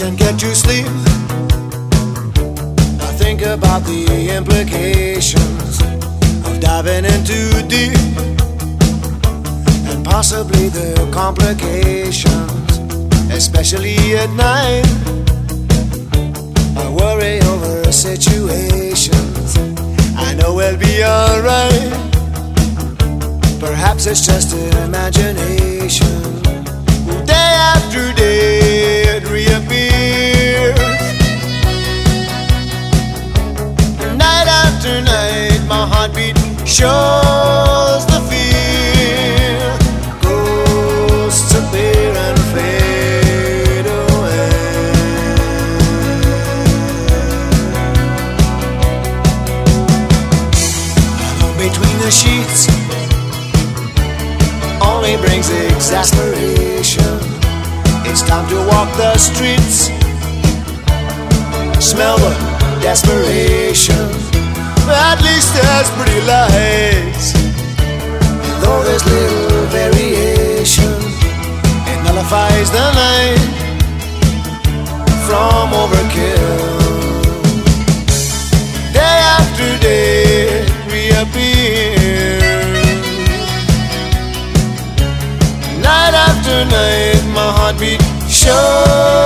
can't get to sleep. I think about the implications of diving in too deep, and possibly the complications, especially at night. I worry over situations I know we'll be alright. Perhaps it's just imagination. Day after day it reappears. Night after night my heartbeat shows the fear. Ghosts appear and fade away. Alone between the sheets only brings exasperation. It's time to walk the streets, smell the desperation. At least there's pretty lights, and though there's little variation, it nullifies the night from overkill. Day after day it reappears. Night after night my heartbeat shows